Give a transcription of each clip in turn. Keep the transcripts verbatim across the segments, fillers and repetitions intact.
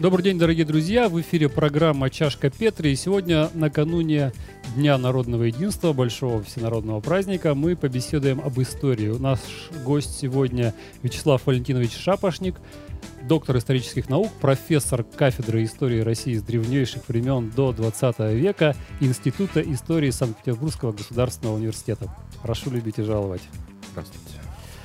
Добрый день, дорогие друзья! В эфире программа «Чашка Петри». И сегодня, накануне Дня народного единства, большого всенародного праздника, мы побеседуем об истории. У нас гость сегодня Вячеслав Валентинович Шапошник, доктор исторических наук, профессор кафедры истории России с древнейших времен до двадцатого века Института истории Санкт-Петербургского государственного университета. Прошу любить и жаловать. Здравствуйте.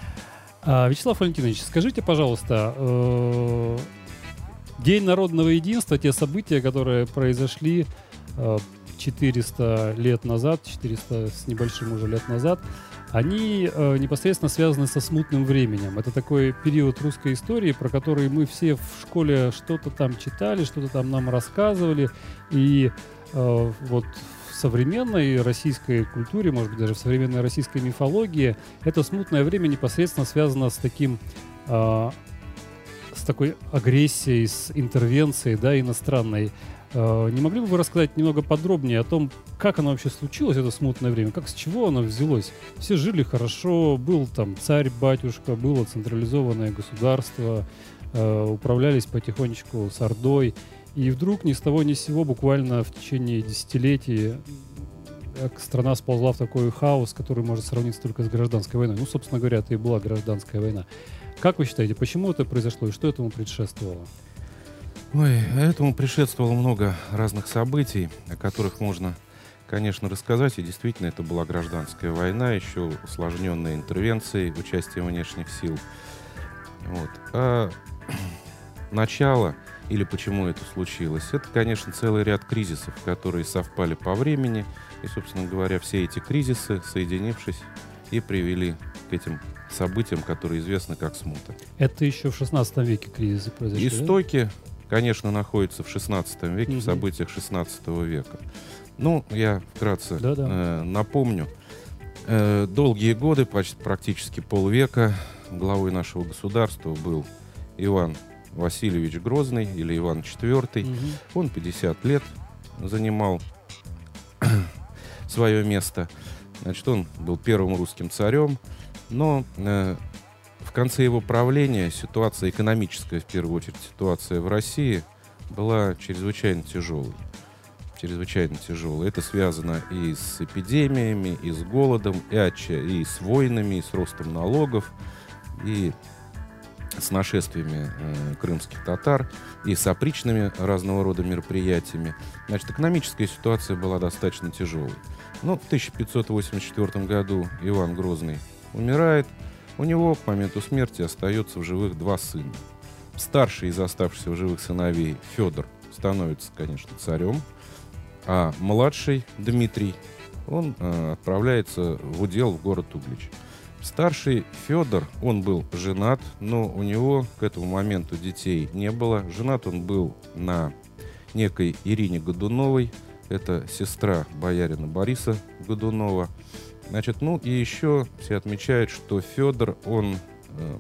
А, Вячеслав Валентинович, скажите, пожалуйста, э- День народного единства, те события, которые произошли э, четыреста лет назад, четыреста с небольшим уже лет назад, они э, непосредственно связаны со смутным временем. Это такой период русской истории, про который мы все в школе что-то там читали, что-то там нам рассказывали. И э, вот в современной российской культуре, может быть, даже в современной российской мифологии, это смутное время непосредственно связано с таким... Э, с такой агрессией, с интервенцией, да, иностранной. Э, не могли бы вы рассказать немного подробнее о том, как оно вообще случилось, это смутное время, как, с чего оно взялось? Все жили хорошо, был там царь-батюшка, было централизованное государство, э, управлялись потихонечку с Ордой, и вдруг ни с того ни с сего, буквально в течение десятилетий, страна сползла в такой хаос, который может сравниться только с гражданской войной. Ну, собственно говоря, это и была гражданская война. Как вы считаете, почему это произошло и что этому предшествовало? Ой, этому предшествовало много разных событий, о которых можно, конечно, рассказать. И действительно, это была гражданская война, еще усложненная интервенцией, участием внешних сил. Вот. А начало, или почему это случилось, это, конечно, целый ряд кризисов, которые совпали по времени. И, собственно говоря, все эти кризисы, соединившись, и привели к этим событиям, которые известны как смута. Это еще в шестнадцатом веке кризисы произошли? Истоки, да? Конечно, находятся в шестнадцатом веке, угу. в событиях шестнадцатого века. Ну, я вкратце э, напомню. Э, долгие годы, почти практически полвека, главой нашего государства был Иван Васильевич Грозный, или Иван четвёртый. Угу. Он пятьдесят лет занимал свое место. Значит, он был первым русским царем, но э, в конце его правления ситуация экономическая, в первую очередь, ситуация в России была чрезвычайно тяжелой. Чрезвычайно тяжелой. Это связано и с эпидемиями, и с голодом, и, отча- и с войнами, и с ростом налогов, и с нашествиями э, крымских татар, и с опричными разного рода мероприятиями. Значит, экономическая ситуация была достаточно тяжелой. Но в тысяча пятьсот восемьдесят четвёртом году Иван Грозный умирает. У него к моменту смерти остается в живых два сына. Старший из оставшихся в живых сыновей Федор становится, конечно, царем, а младший Дмитрий, он э, отправляется в удел в город Углич. Старший Федор, он был женат, но у него к этому моменту детей не было. Женат он был на некой Ирине Годуновой, это сестра боярина Бориса Годунова. Значит, ну и еще все отмечают, что Федор, он э,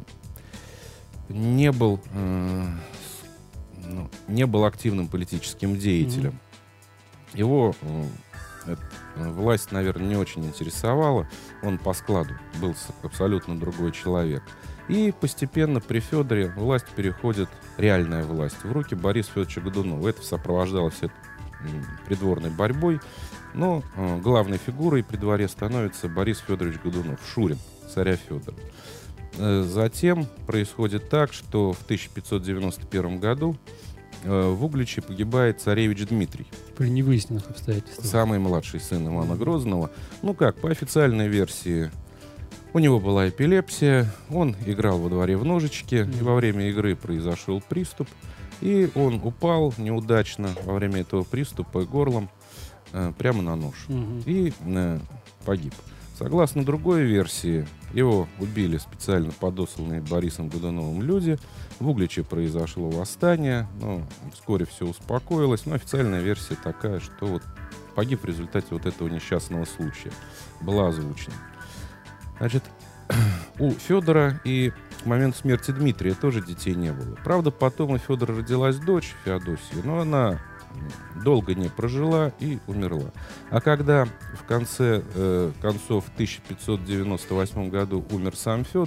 не был, э, ну, не был активным политическим деятелем. Mm-hmm. Его э, э, власть, наверное, не очень интересовала. Он по складу был абсолютно другой человек. И постепенно при Федоре власть переходит, реальная власть, в руки Бориса Федоровича Годунова. Это сопровождалось придворной борьбой. Но э, главной фигурой при дворе становится Борис Федорович Годунов, Шурин, царя Федора. Э, затем происходит так, что в тысяча пятьсот девяносто первом году э, в Угличе погибает царевич Дмитрий. При невыясненных обстоятельствах. Самый младший сын Ивана Грозного. Ну как, по официальной версии, у него была эпилепсия, он играл во дворе в ножички, mm-hmm. и во время игры произошел приступ, и он упал неудачно во время этого приступа горлом э, прямо на нож. Mm-hmm. И э, погиб. Согласно другой версии, его убили специально подосланные Борисом Годуновым люди. В Угличе произошло восстание, но вскоре все успокоилось. Но официальная версия такая, что вот погиб в результате вот этого несчастного случая. Была озвучена. Значит, у Федора и к моменту смерти Дмитрия тоже детей не было. Правда, потом у Федора родилась дочь Феодосия, но она долго не прожила и умерла. А когда в конце э, концов в тысяча пятьсот девяносто восьмом году умер сам Федор,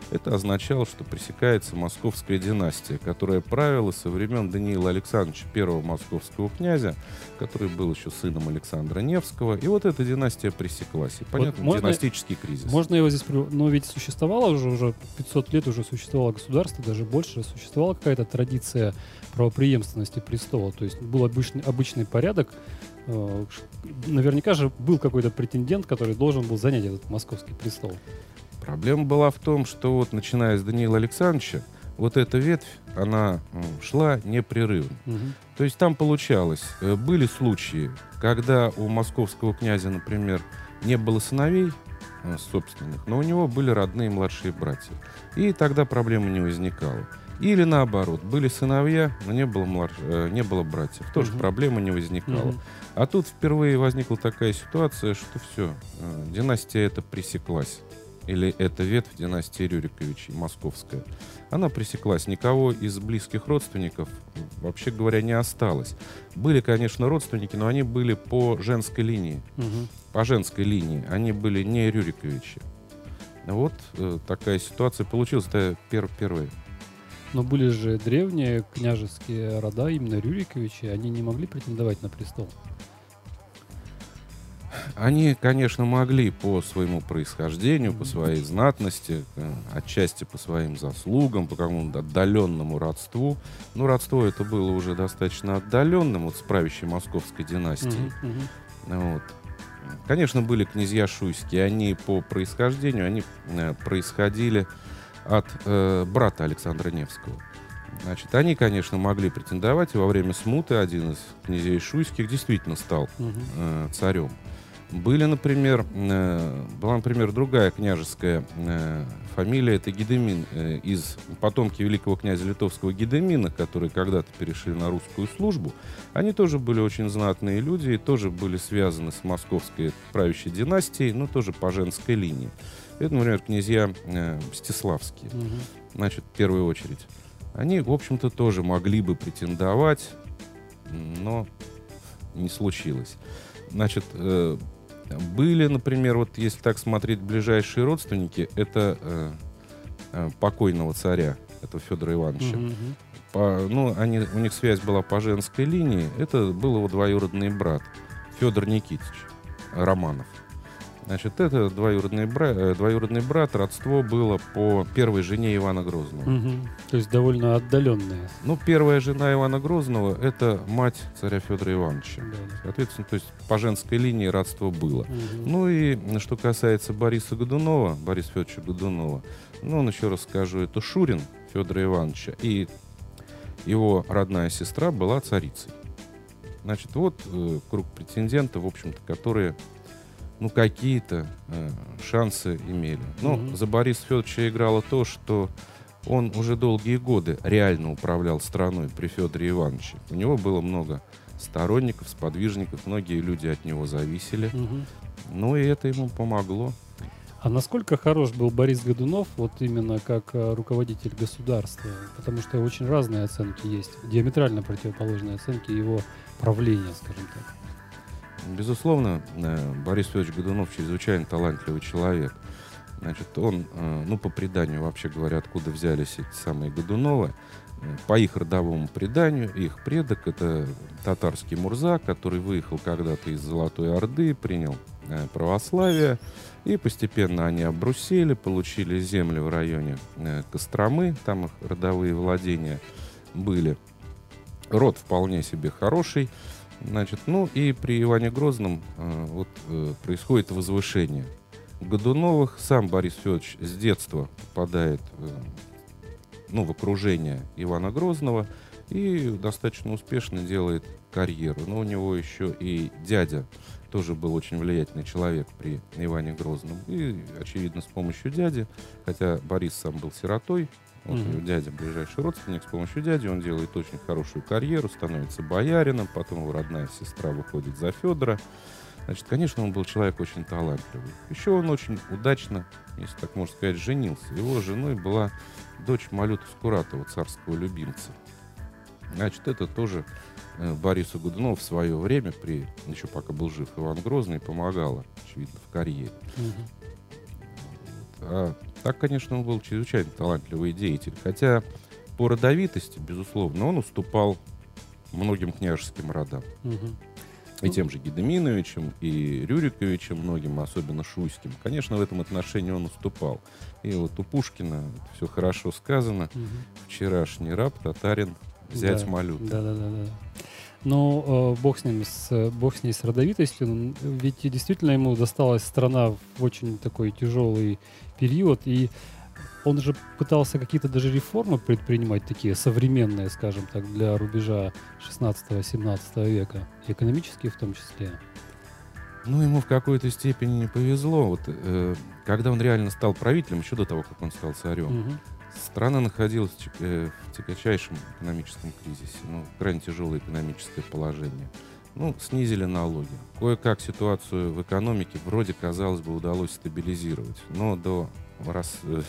это означало, что пресекается московская династия, которая правила со времен Даниила Александровича, первого московского князя, который был еще сыном Александра Невского. И вот эта династия пресеклась. И, понятно, Вот можно, династический кризис. Можно его здесь... при- Но ведь существовало уже, уже пятьсот лет уже существовало государство, даже больше. Существовала какая-то традиция правопреемственности престола. То есть был обычный, обычный порядок. Э, ш- Наверняка же был какой-то претендент, который должен был занять этот московский престол. Проблема была в том, что вот начиная с Даниила Александровича, вот эта ветвь, она м, шла непрерывно. Мгм. То есть там получалось, э, были случаи, когда у московского князя, например, не было сыновей э, собственных, но у него были родные младшие братья. И тогда проблемы не возникало. Или наоборот, были сыновья, но не было, младш... э, не было братьев. Тоже Мгм. проблема не возникала. Мгм. А тут впервые возникла такая ситуация, что все, э, династия эта пресеклась. Или эта ветвь династии Рюриковичей, московская. Она пресеклась. Никого из близких родственников, вообще говоря, не осталось. Были, конечно, родственники, но они были по женской линии. Мгм. По женской линии. Они были не Рюриковичи. Вот э, такая ситуация получилась. Это пер первая. Но были же древние княжеские рода, именно Рюриковичи, они не могли претендовать на престол. Они, конечно, могли по своему происхождению, по своей знатности, э, отчасти по своим заслугам, по какому-то отдаленному родству. Но родство это было уже достаточно отдаленным, вот с правящей московской династией. Мгм. Мгм. Вот. Конечно, были князья шуйские. Они по происхождению, они э, происходили от э, брата Александра Невского. Значит, они, конечно, могли претендовать, и во время смуты один из князей шуйских действительно стал Мгм. э, царем. Были, например, э, была, например, другая княжеская э, фамилия, это Гедемин, э, из потомки великого князя литовского Гедемина, которые когда-то перешли на русскую службу. Они тоже были очень знатные люди и тоже были связаны с московской правящей династией, но тоже по женской линии. Это, например, князья э, Мстиславские, Мгм. значит, в первую очередь. Они, в общем-то, тоже могли бы претендовать, но не случилось. Значит, э, были, например, вот если так смотреть, ближайшие родственники, это э, э, покойного царя, это Федора Ивановича. Мгм. По, ну, они, у них связь была по женской линии. Это был его двоюродный брат Федор Никитич Романов. Значит, это двоюродный, бра, э, двоюродный брат, родство было по первой жене Ивана Грозного. Мгм. То есть довольно отдаленные. Ну, первая жена Ивана Грозного — это мать царя Федора Ивановича. Да, да. Соответственно, то есть по женской линии родство было. Мгм. Ну и что касается Бориса Годунова, Бориса Федоровича Годунова, ну, он еще раз скажу, это Шурин Федора Ивановича, и его родная сестра была царицей. Значит, вот э, круг претендентов, в общем-то, которые, ну, какие-то э, шансы имели. Но Мгм. за Бориса Федоровича играло то, что он уже долгие годы реально управлял страной при Федоре Ивановиче. У него было много сторонников, сподвижников, многие люди от него зависели. Мгм. Ну и это ему помогло. А насколько хорош был Борис Годунов вот именно как э, руководитель государства? Потому что очень разные оценки есть, диаметрально противоположные оценки его правления, скажем так. Безусловно, э, Борис Федорович Годунов чрезвычайно талантливый человек. Значит, он, э, ну, по преданию, вообще говоря, откуда взялись эти самые Годуновы, э, по их родовому преданию, их предок — это татарский Мурза, который выехал когда-то из Золотой Орды, принял э, православие, и постепенно они обрусели, получили земли в районе э, Костромы, там их родовые владения были. Род вполне себе хороший. Значит, ну и при Иване Грозном э, вот, э, происходит возвышение Годуновых. Сам Борис Федорович с детства попадает э, ну, в окружение Ивана Грозного и достаточно успешно делает карьеру. Но у него еще и дядя тоже был очень влиятельный человек при Иване Грозном. И, очевидно, с помощью дяди, хотя Борис сам был сиротой, вот у него Мгм. дядя, ближайший родственник, с помощью дяди он делает очень хорошую карьеру, становится боярином, потом его родная сестра выходит за Федора. Значит, конечно, он был человек очень талантливый. Еще он очень удачно, если так можно сказать, женился. Его женой была дочь Малюта Скуратова, царского любимца. Значит, это тоже э, Борису Годунову в свое время, при, еще пока был жив Иван Грозный, помогало, очевидно, в карьере. Мгм. А Так, конечно, он был чрезвычайно талантливый деятель. Хотя по родовитости, безусловно, он уступал многим княжеским родам. Мгм. И тем же Гедеминовичем, и Рюриковичем, многим, особенно Шуйским. Конечно, в этом отношении он уступал. И вот у Пушкина все хорошо сказано. Мгм. Вчерашний раб, татарин, зять Да, Малюты. да, да, да, да. Но э, бог с ним, с, бог с ней с родовитостью. н- Ведь и действительно ему досталась страна в очень такой тяжелый период, и он же пытался какие-то даже реформы предпринимать, такие современные, скажем так, для рубежа шестнадцатого-семнадцатого века, экономические в том числе. Ну, ему в какой-то степени не повезло. Вот, э, когда он реально стал правителем, еще до того, как он стал царем, Мгм. страна находилась в, чек- э, в тягчайшем экономическом кризисе. Ну, крайне тяжелое экономическое положение. Ну, снизили налоги. Кое-как ситуацию в экономике вроде, казалось бы, удалось стабилизировать. Но до, раз, э,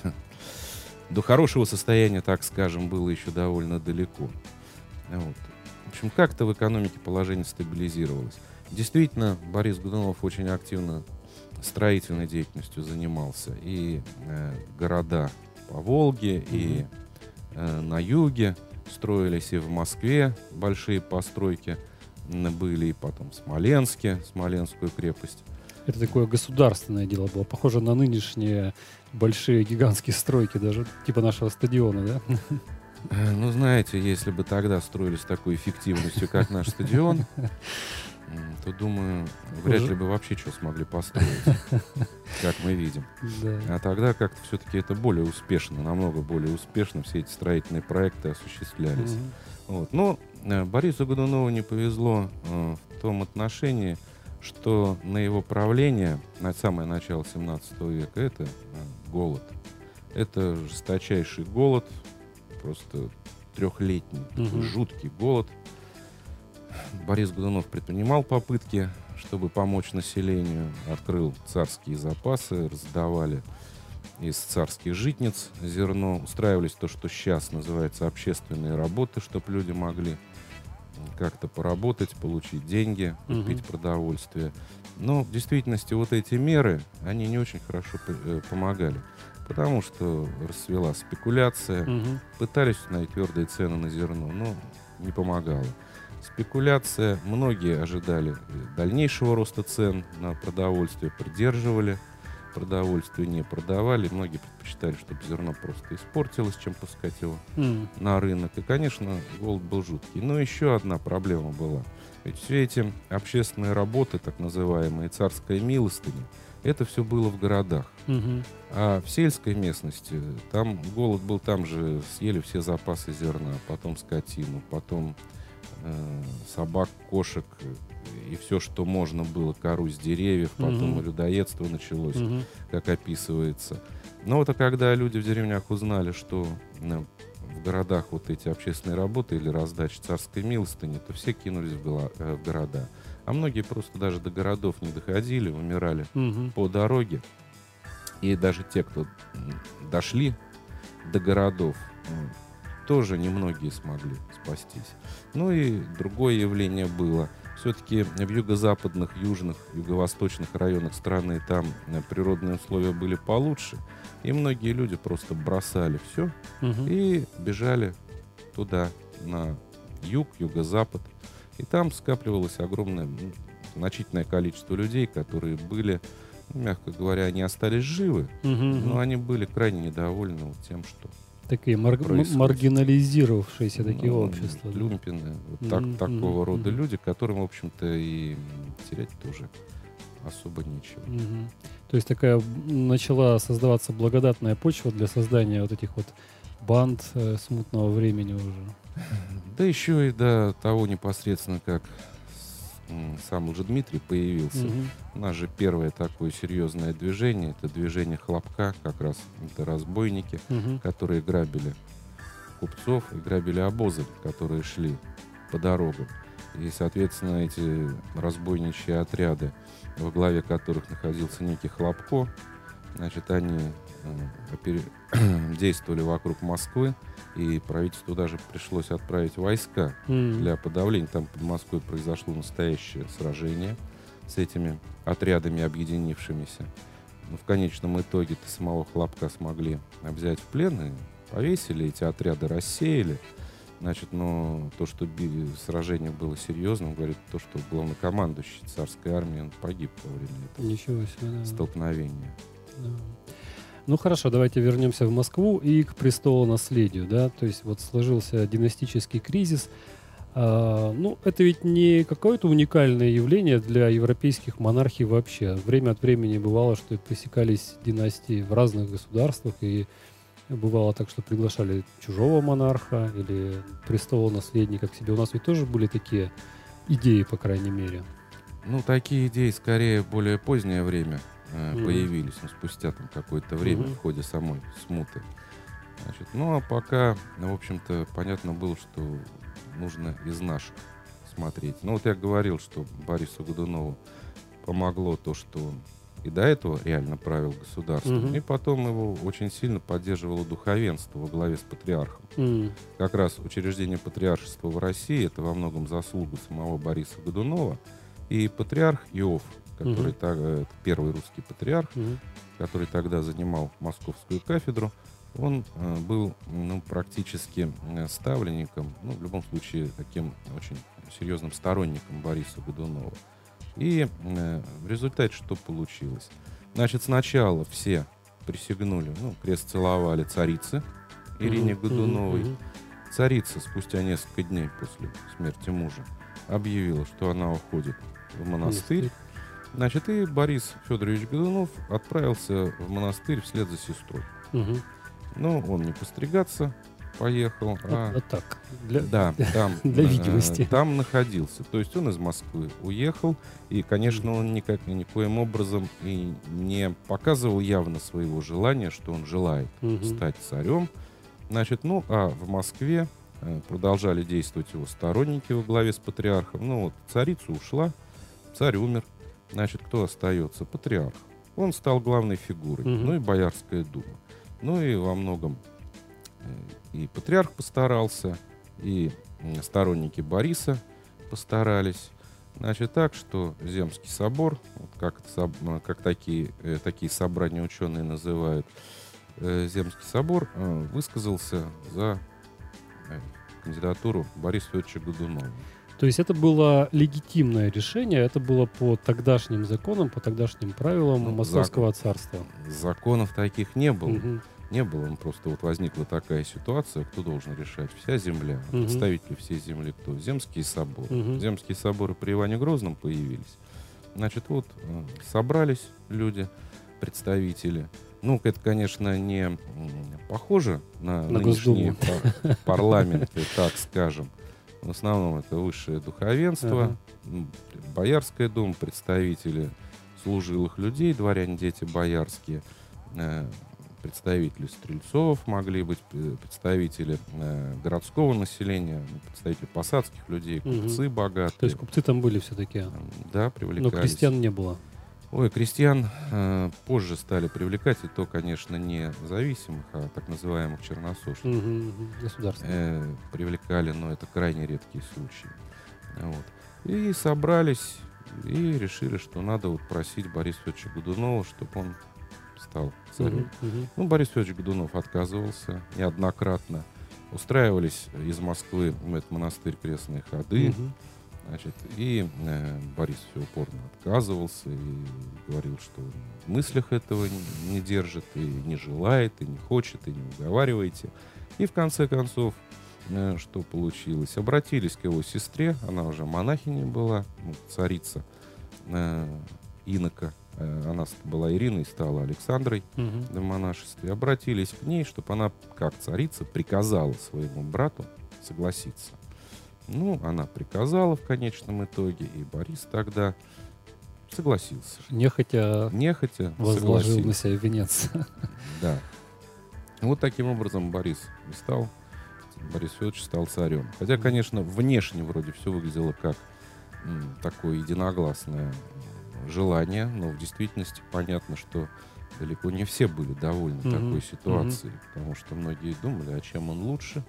до хорошего состояния, так скажем, было еще довольно далеко. Вот. В общем, как-то в экономике положение стабилизировалось. Действительно, Борис Годунов очень активно строительной деятельностью занимался. И э, города по Волге, и э, на юге строились, и в Москве большие постройки м, были, и потом в Смоленске, Смоленскую крепость. Это такое государственное дело было, похоже на нынешние большие гигантские стройки, даже типа нашего стадиона, да? Э, Ну, знаете, если бы тогда строились с такой эффективностью, как наш стадион, м, то, думаю, вряд Уже- ли бы вообще что смогли построить, как мы видим. Да. А тогда как-то все-таки это более успешно, намного более успешно все эти строительные проекты осуществлялись. Мгм. Вот. Но э, Борису Годунову не повезло э, в том отношении, что на его правление, на самое начало семнадцатого века, это э, голод. Это жесточайший голод, просто трехлетний, такой Мгм. жуткий голод. Борис Годунов предпринимал попытки, чтобы помочь населению, открыл царские запасы, раздавали из царских житниц зерно, устраивались то, что сейчас называется общественные работы, чтобы люди могли как-то поработать, получить деньги, купить Мгм. продовольствие. Но в действительности вот эти меры, они не очень хорошо п- э, помогали, потому что расцвела спекуляция, Мгм. пытались установить твердые цены на зерно, но не помогало. Спекуляция, многие ожидали э, дальнейшего роста цен на продовольствие, придерживали продовольствие, не продавали. Многие предпочитали, чтобы зерно просто испортилось, чем пускать его М. на рынок. И, конечно, голод был жуткий. Но еще одна проблема была. Ведь все эти общественные работы, так называемые царская милостыня, это все было в городах. Мгм. А в сельской местности там голод был, там же съели все запасы зерна, потом скотину, потом э, собак, кошек э, и все, что можно было, кору с деревьев, потом Мгм. и людоедство началось, Мгм. как описывается. Но вот а когда люди в деревнях узнали, что э, в городах вот эти общественные работы или раздача царской милостыни, то все кинулись в, гола- э, в города. А многие просто даже до городов не доходили, умирали Мгм. по дороге. И даже те, кто м, дошли до городов, м, тоже немногие смогли спастись. Ну и другое явление было. Все-таки в юго-западных, южных, юго-восточных районах страны там э, природные условия были получше. И многие люди просто бросали все Мгм. и бежали туда, на юг, юго-запад. И там скапливалось огромное, м, значительное количество людей, которые были, ну, мягко говоря, они остались живы, Мгм. но они были крайне недовольны вот тем, что Такие марг- м- происходит. маргинализировавшиеся такие ну, общества. да. люмпины, вот так- Мгм, такого мгм, рода мгм. люди, которым, в общем-то, и м, терять тоже особо нечего. Мгм. То есть такая м, начала создаваться благодатная почва для создания вот этих вот банд э, смутного времени уже. Да еще и до того непосредственно, как с- м, сам уже Дмитрий появился. Мгм. У нас же первое такое серьезное движение, это движение Хлопка, как раз это разбойники, Мгм. которые грабили купцов и грабили обозы, которые шли по дорогам. И, соответственно, эти разбойничьи отряды, во главе которых находился некий Хлопко, значит, они э, опери- действовали вокруг Москвы, и правительству даже пришлось отправить войска М. для подавления. Там под Москвой произошло настоящее сражение с этими отрядами объединившимися. ну, в конечном итоге самого Хлопка смогли взять в плен и повесили, эти отряды рассеяли. Значит, но то, что би- сражение было серьезным, говорит то, что главнокомандующий царской армии, он погиб во время этого Ничего себе, да. столкновения. Да. Ну хорошо, давайте вернемся в Москву и к престолонаследию, да, то есть вот сложился династический кризис. А, ну, это ведь не какое-то уникальное явление для европейских монархий вообще. Время от времени бывало, что пресекались династии в разных государствах, и бывало так, что приглашали чужого монарха или престолонаследника к себе. У нас ведь тоже были такие идеи, по крайней мере. Ну, такие идеи скорее в более позднее время э, Мгм. появились, ну, спустя там какое-то время Мгм. в ходе самой смуты. Значит, ну, а пока, ну, в общем-то, понятно было, что нужно из наших смотреть. Ну, вот я говорил, что Борису Годунову помогло то, что он и до этого реально правил государством, Мгм. и потом его очень сильно поддерживало духовенство во главе с патриархом. М. Как раз учреждение патриаршества в России — это во многом заслуга самого Бориса Годунова. И патриарх Иов, который Мгм. так- э, первый русский патриарх, Мгм. который тогда занимал московскую кафедру, он э, был, ну, практически э, ставленником, ну, в любом случае, таким очень серьезным сторонником Бориса Годунова. И э, в результате что получилось? Значит, сначала все присягнули, ну, крест целовали царице Ирине Мгм. Годуновой. Мгм. Царица спустя несколько дней после смерти мужа объявила, что она уходит в монастырь. Значит, и Борис Федорович Годунов отправился в монастырь вслед за сестрой. Мгм. Но он не постригаться поехал, а, Вот, вот так. Для... да, там, для э, видимости. там находился. То есть он из Москвы уехал, и, конечно, он никак, никоим образом и не показывал явно своего желания, что он желает Мгм. стать царем. Значит, ну, а в Москве э, продолжали действовать его сторонники во главе с патриархом. Ну, вот царица ушла, царь умер. Значит, кто остается? Патриарх. Он стал главной фигурой. Мгм. Ну и Боярская дума. Ну и во многом э, и патриарх постарался, и м, сторонники Бориса постарались. Значит, так, что Земский собор, вот как, это соб- э, как такие, э, такие собрания ученые называют, э, Земский собор э, высказался за э, кандидатуру Бориса Федоровича Годунова. То есть это было легитимное решение, это было по тогдашним законам, по тогдашним правилам Ну, Московского царства. Законов таких не было. Мгм. Не было, он просто вот возникла такая ситуация, кто должен решать? Вся земля. Мгм. Представители всей земли кто? Земские соборы. Мгм. Земские соборы при Иване Грозном появились. Значит, вот э, собрались люди, представители. Ну, это, конечно, не м, похоже на, На нынешние Госдуму. пар- парламенты, так скажем. В основном это высшее духовенство, Ага. м, Боярская дума, представители служилых людей, дворяне, дети боярские, э, представители стрельцов могли быть, э, представители э, городского населения, представители посадских людей, Мгм. купцы богатые. То есть купцы там были все-таки, М, Да, но привлекались. крестьян не было. Ой, крестьян э, позже стали привлекать, и то, конечно, не зависимых, а так называемых черносошников. Мгм, мгм. Государственные. Э, привлекали, но это крайне редкие случаи. Вот. И собрались, и решили, что надо вот просить Бориса Федоровича Годунова, чтобы он стал царем. Мгм, мгм. Ну, Борис Федорович Годунов отказывался неоднократно. Устраивались из Москвы в этот монастырь крестные ходы. Мгм. Значит, и э, Борис все упорно отказывался и говорил, что он в мыслях этого не, не держит, и не желает, и не хочет, и не уговаривайте. И в конце концов, э, что получилось? Обратились к его сестре, она уже монахиней была, ну, царица э, инока. Э, она ст- была Ириной, стала Александрой Мгм. в монашестве. Обратились к ней, чтобы она, как царица, приказала своему брату согласиться. Ну, она приказала в конечном итоге, и Борис тогда согласился. Нехотя Нехотя возложил на согласился. себя венец. Да. Вот таким образом Борис и стал, Борис Федорович стал царем. Хотя, конечно, внешне вроде все выглядело как м, такое единогласное желание, но в действительности понятно, что далеко не все были довольны Мгм, такой ситуацией, потому что многие думали, а чем он лучше,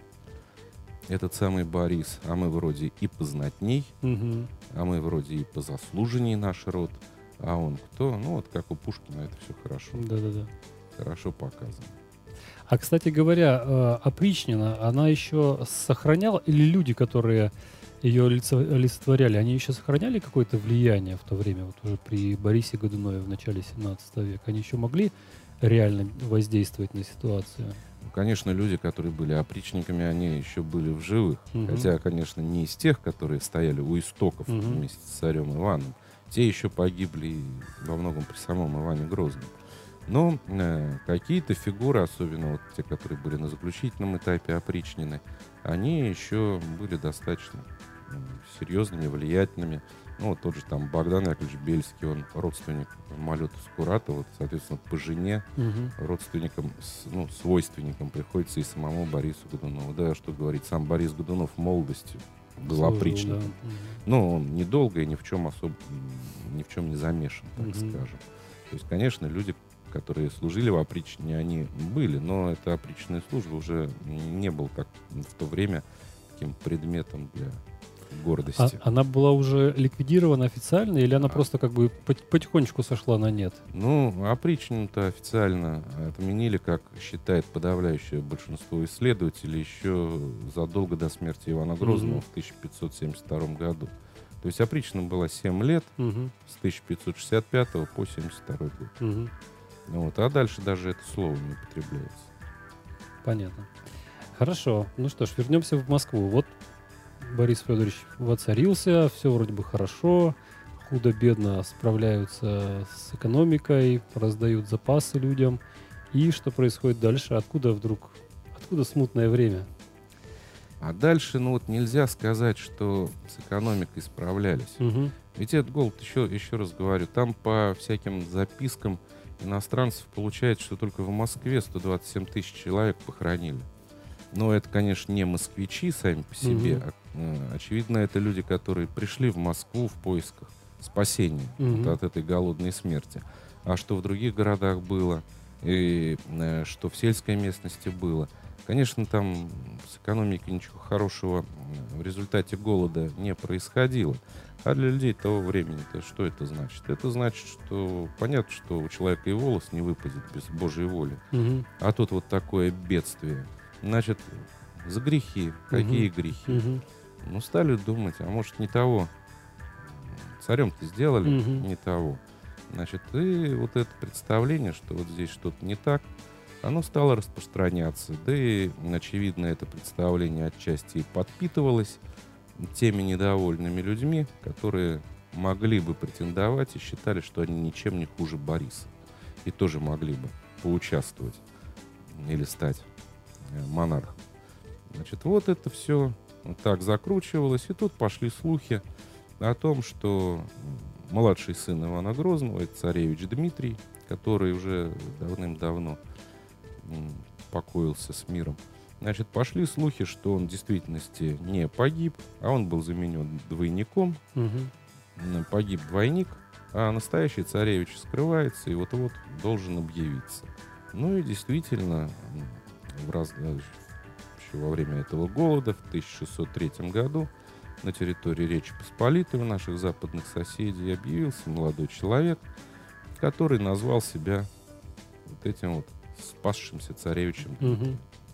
этот самый Борис, а мы вроде и познатней, Мгм. а мы вроде и позаслуженней наш род. А он кто? Ну, вот как у Пушкина это все хорошо. Да-да-да. Хорошо показано. А, кстати говоря, э, опричнина, она еще сохраняла, или люди, которые ее олицо- олицетворяли, они еще сохраняли какое-то влияние в то время, вот уже при Борисе Годунове в начале семнадцатого века? Они еще могли реально воздействовать на ситуацию? Ну, конечно, люди, которые были опричниками, они еще были в живых. Мгм. Хотя, конечно, не из тех, которые стояли у истоков Мгм. вместе с царем Иваном. Те еще погибли во многом при самом Иване Грозном. Но э, какие-то фигуры, особенно вот те, которые были на заключительном этапе опричнины, они еще были достаточно м, серьезными, влиятельными. Ну, вот тот же там Богдан Яковлевич Бельский, он родственник Малюта Скуратова, вот, соответственно, по жене Мгм. родственникам, с- ну, свойственникам приходится и самому Борису Годунову. Да, что говорить, сам Борис Годунов в молодости был Служил, опричником. да. Мгм. Но он недолго и ни в чем особо, м, ни в чем не замешан, так Мгм. скажем. То есть, конечно, люди, которые служили в опричнине, они были, но эта опричная служба уже не был так в то время таким предметом для А- гордости. она была уже ликвидирована официально, или она А. просто как бы пот- потихонечку сошла на нет? Ну, опричнину-то официально отменили, как считает подавляющее большинство исследователей, еще задолго до смерти Ивана Грозного Мгм. в тысяча пятьсот семьдесят втором году. То есть опричнина была семь лет, Мгм. с тысяча пятьсот шестьдесят пятого по семьдесят второй год. Мгм. Вот. А дальше даже это слово не употребляется. Понятно. Хорошо. Ну что ж, вернемся в Москву. Вот Борис Федорович воцарился, все вроде бы хорошо, худо-бедно справляются с экономикой, раздают запасы людям. И что происходит дальше? Откуда вдруг, откуда смутное время? А дальше, ну вот нельзя сказать, что с экономикой справлялись. Мгм. Ведь этот голод, еще, еще раз говорю, там по всяким запискам иностранцев получается, что только в Москве сто двадцать семь тысяч человек похоронили. Но это, конечно, не москвичи сами по себе. Мгм. А, э, очевидно, это люди, которые пришли в Москву в поисках спасения Мгм. вот от этой голодной смерти. А что в других городах было, и э, что в сельской местности было. Конечно, там с экономикой ничего хорошего м, в результате голода не происходило. А для людей того времени-то что это значит? Это значит, что понятно, что у человека и волос не выпадет без Божьей воли. Мгм. А тут вот такое бедствие. Значит, за грехи. Какие грехи? Мгм. Ну, стали думать, а может, не того. Царем-то сделали Мгм. не того. Значит, и вот это представление, что вот здесь что-то не так, оно стало распространяться. Да и, очевидно, это представление отчасти и подпитывалось теми недовольными людьми, которые могли бы претендовать и считали, что они ничем не хуже Бориса. И тоже могли бы поучаствовать или стать э, монархом. Значит, вот это все вот так закручивалось. И тут пошли слухи о том, что младший сын Ивана Грозного, это царевич Дмитрий, который уже давным-давно м, покоился с миром. Значит, пошли слухи, что он в действительности не погиб, а он был заменен двойником. Мгм. М, Погиб двойник, а настоящий царевич скрывается и вот-вот должен объявиться. Ну и действительно, м, в раз... еще во время этого голода в тысяча шестьсот третьем году на территории Речи Посполитой у наших западных соседей объявился молодой человек, который назвал себя вот этим вот спасшимся царевичем. Мгм.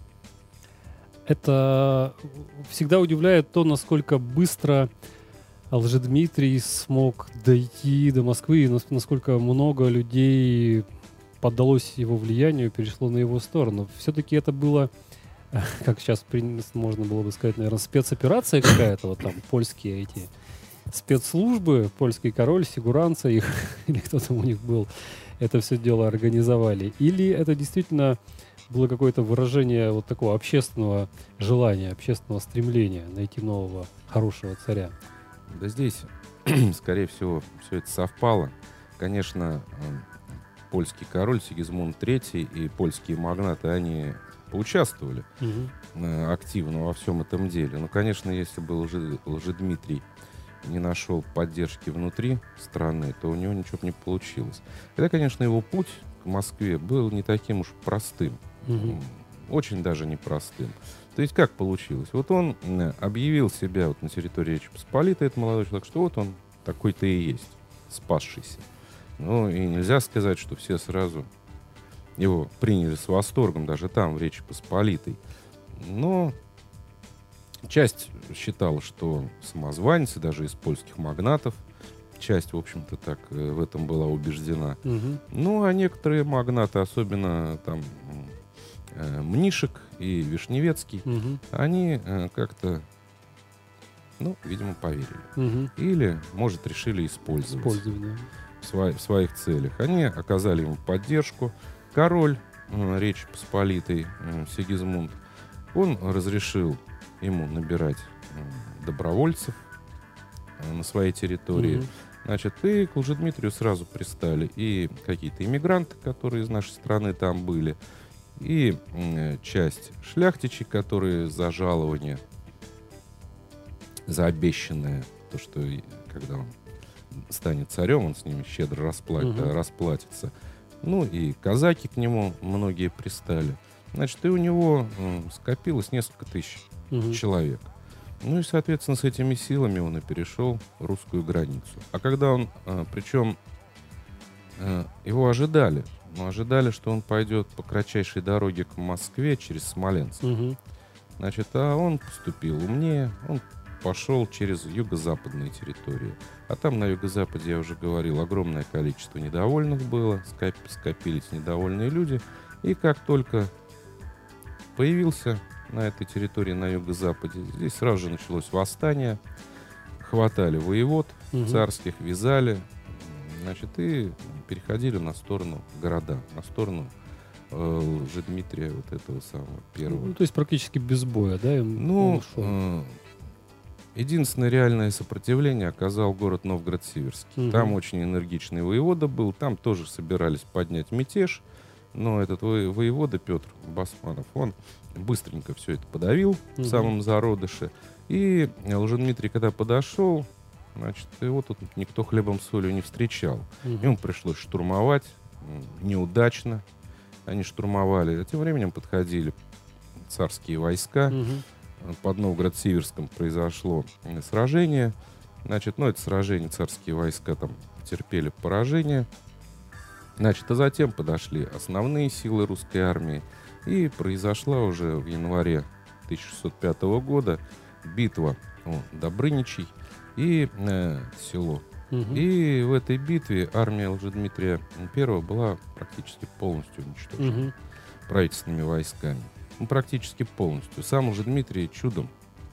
Это всегда удивляет то, насколько быстро Лжедмитрий смог дойти до Москвы, и нас- насколько много людей поддалось его влиянию, перешло на его сторону. Все-таки это было, как сейчас прин- можно было бы сказать, наверное, спецоперация какая-то, вот там польские эти спецслужбы, польский король, сигуранца их, или кто там у них был, это все дело организовали. Или это действительно было какое-то выражение вот такого общественного желания, общественного стремления найти нового хорошего царя? Да здесь, скорее всего, все это совпало. Конечно, э, польский король Сигизмунд третий и польские магнаты, они поучаствовали Мгм. э, активно во всем этом деле. Но, конечно, если бы Лжи- Лжедмитрий не нашел поддержки внутри страны, то у него ничего бы не получилось. Хотя, конечно, его путь к Москве был не таким уж простым. Мгм. М, Очень даже непростым. То есть как получилось? Вот он м, объявил себя вот на территории Речи Посполитой, этот молодой человек, что вот он такой-то и есть, спасшийся. Ну, и нельзя сказать, что все сразу его приняли с восторгом, даже там, в Речи Посполитой. Но часть считала, что самозванец, и даже из польских магнатов. Часть, в общем-то, так э, в этом была убеждена. Мгм. Ну, а некоторые магнаты, особенно там э, Мнишек и Вишневецкий, Мгм. они э, как-то, ну, видимо, поверили. Мгм. Или, может, решили использовать Использовать, да. в, сво- в своих целях. Они оказали ему поддержку. Король э, Речи Посполитой э, Сигизмунд, он разрешил ему набирать э, добровольцев э, на своей территории. Мгм. Значит, и к Лжедмитрию сразу пристали и какие-то иммигранты, которые из нашей страны там были, и м, часть шляхтичей, которые за жалование, за обещанное, то, что и когда он станет царем, он с ними щедро расплат- Мгм. расплатится. Ну и казаки к нему многие пристали. Значит, и у него м, скопилось несколько тысяч Мгм. человек. Ну и, соответственно, с этими силами он и перешел русскую границу. А когда он, а, причем э, его ожидали, но ожидали, что он пойдет по кратчайшей дороге к Москве через Смоленск. Мгм. Значит, а он поступил умнее, он пошел через юго-западные территории. А там на юго-западе, я уже говорил, огромное количество недовольных было, скоп- скопились недовольные люди. И как только появился на этой территории на юго-западе, здесь сразу же началось восстание. Хватали воевод Мгм. царских, вязали, м, значит, и переходили на сторону города, на сторону э, Лжедмитрия, вот этого самого первого. Ну, то есть практически без боя, да? и он Ну, ушел. э, единственное реальное сопротивление оказал город Новгород-Северский. Мгм. Там очень энергичный воевода был, там тоже собирались поднять мятеж, но этот во- воевода Петр Басманов, он быстренько все это подавил в Мгм. самом зародыше. И Лжедмитрий, когда подошел, значит, его тут никто хлебом с солью не встречал. Мгм. Ему пришлось штурмовать, м, неудачно они штурмовали. А тем временем подходили царские войска. Мгм. Под Новгород-Северском произошло э, сражение. Значит, ну, это сражение царские войска там терпели поражение. Значит, а затем подошли основные силы русской армии. И произошла уже в январе тысяча шестьсот пятого года битва у Добрыничей и э, село. Мгм. И в этой битве армия Лжедмитрия Первого была практически полностью уничтожена Мгм. правительственными войсками. Ну, практически полностью. Сам Лжедмитрий чудом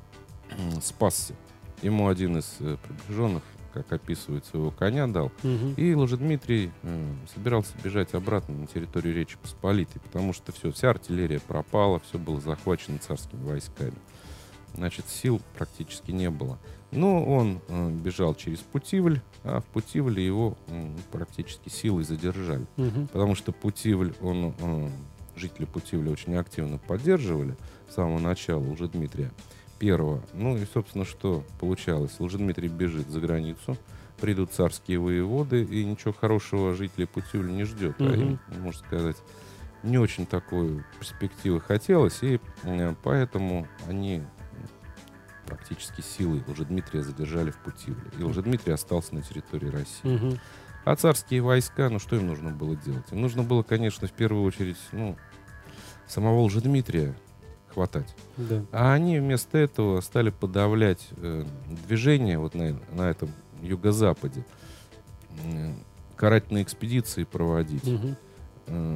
м, спасся. Ему один из э, приближенных, как описывает, своего коня дал. Мгм. И Лжедмитрий э, собирался бежать обратно на территорию Речи Посполитой, потому что все, вся артиллерия пропала, все было захвачено царскими войсками. Значит, сил практически не было. Но он э, бежал через Путивль, а в Путивле его м, практически силой задержали. Мгм. Потому что Путивль, он, э, жители Путивля очень активно поддерживали с самого начала Лжедмитрия Первого. Ну и, собственно, что получалось? Лжедмитрий бежит за границу, придут царские воеводы, и ничего хорошего жителей Путивля не ждет. А им, можно сказать, не очень такой перспективы хотелось, и э, поэтому они практически силой Лжедмитрия задержали в Путивле. И Лжедмитрий остался на территории России. Мгм. А царские войска, ну что им нужно было делать? Им нужно было, конечно, в первую очередь, ну, самого Лжедмитрия хватать. Да. А они вместо этого стали подавлять э, движение вот на, на этом юго-западе, э, карательные экспедиции проводить. Мгм. Э,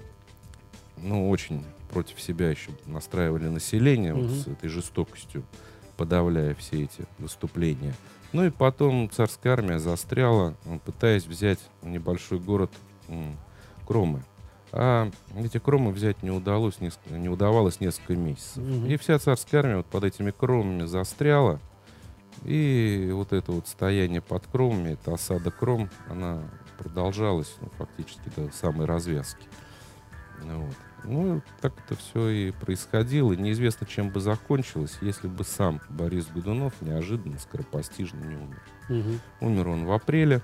ну, очень против себя еще настраивали население вот Мгм. с этой жестокостью, подавляя все эти выступления. Ну и потом царская армия застряла, м, пытаясь взять небольшой город м, Кромы. А эти Кромы взять не удалось, неск- не удавалось несколько месяцев. Мгм. И вся царская армия вот под этими Кромами застряла. И вот это вот стояние под Кромами, эта осада Кром, она продолжалась, ну, фактически до самой развязки. Ну, вот. Ну, так это все и происходило. Неизвестно, чем бы закончилось, если бы сам Борис Годунов неожиданно, скоропостижно не умер. Мгм. Умер он в апреле,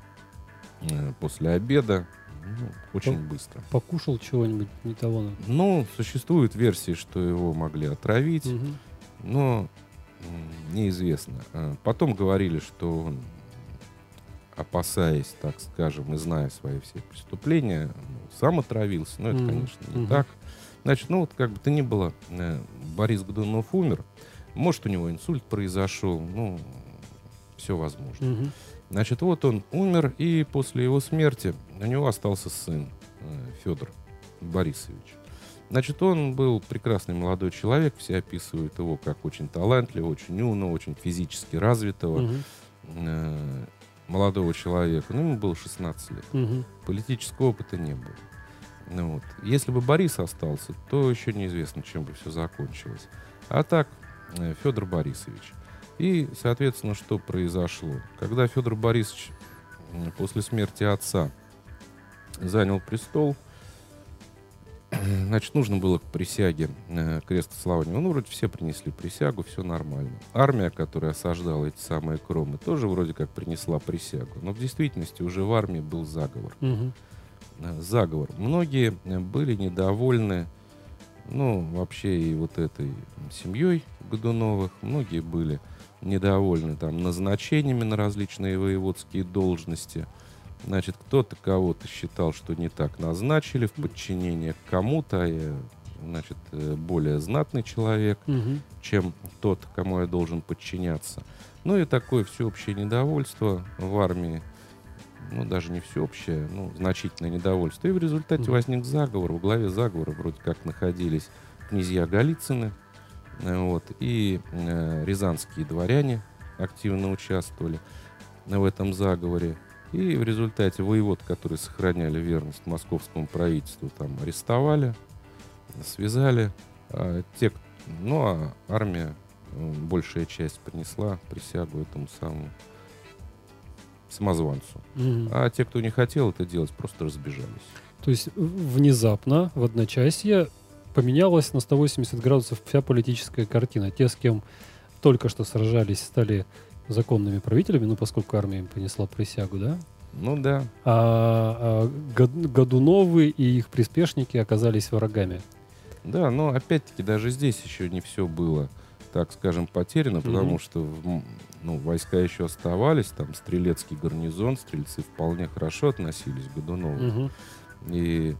э, после обеда, ну, очень Пол- быстро. Покушал чего-нибудь не того. наверное. Ну, существуют версии, что его могли отравить, Мгм. но м, неизвестно. А потом говорили, что он опасаясь, так скажем, и зная свои все преступления, ну, сам отравился. Но это, Мгм. конечно, не Мгм. так. Значит, ну вот как бы то ни было, э, Борис Годунов умер. Может, у него инсульт произошел. Ну, все возможно. Мгм. Значит, вот он умер, и после его смерти у него остался сын э, Федор Борисович. Значит, он был прекрасный молодой человек. Все описывают его как очень талантливого, очень умного, очень физически развитого Мгм. э, молодого человека. Ну, ему было шестнадцать лет. Мгм. Политического опыта не было. Ну, вот. Если бы Борис остался, то еще неизвестно, чем бы все закончилось. А так, э, Федор Борисович. И, соответственно, что произошло? Когда Федор Борисович м, после смерти отца занял престол, значит, нужно было к присяге э, крестославления. Ну, вроде все принесли присягу, все нормально. Армия, которая осаждала эти самые Кромы, тоже вроде как принесла присягу. Но в действительности уже в армии был заговор. Мгм. Э, Заговор. Многие э, были недовольны, ну, вообще и вот этой семьей Годуновых. Многие были недовольны там назначениями на различные воеводские должности. Значит, кто-то кого-то считал, что не так назначили в подчинение к кому-то, а, значит, э, более знатный человек, Мгм. чем тот, кому я должен подчиняться. Ну и такое всеобщее недовольство в армии, ну даже не всеобщее, ну значительное недовольство. И в результате Мгм. возник заговор. Во главе заговора вроде как находились князья Голицыны, э, вот, и э, рязанские дворяне активно участвовали в этом заговоре. И в результате воевод, которые сохраняли верность московскому правительству, там арестовали, связали. А те, к- ну а армия, э, большая часть принесла присягу этому самому самозванцу. Мгм. А те, кто не хотел это делать, просто разбежались. То есть в- внезапно, в одночасье, поменялась на сто восемьдесят градусов вся политическая картина. Те, с кем только что сражались, стали законными правителями, ну, поскольку армия им принесла присягу, да? Ну да, А, а Год- Годуновы и их приспешники оказались врагами. да, но опять-таки даже здесь еще не все было, так скажем, потеряно, потому Мгм. что в м, ну, войска еще оставались, там стрелецкий гарнизон, стрельцы вполне хорошо относились к Годунову. Мгм. И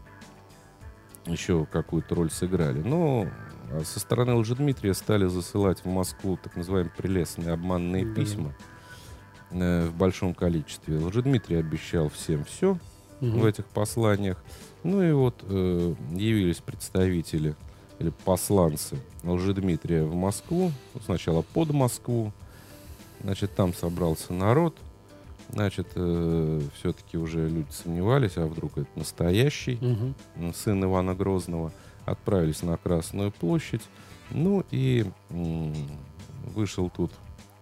еще какую-то роль сыграли. Но а со стороны Лжедмитрия стали засылать в Москву так называемые прелестные обманные Да. письма э, в большом количестве. Лжедмитрий обещал всем все Мгм. в этих посланиях. Ну и вот э, явились представители или посланцы Лжедмитрия в Москву. Ну, сначала под Москву. Значит, там собрался народ. Значит, э, все-таки уже люди сомневались, а вдруг это настоящий Мгм. м, сын Ивана Грозного. Отправились на Красную площадь. Ну и м, вышел тут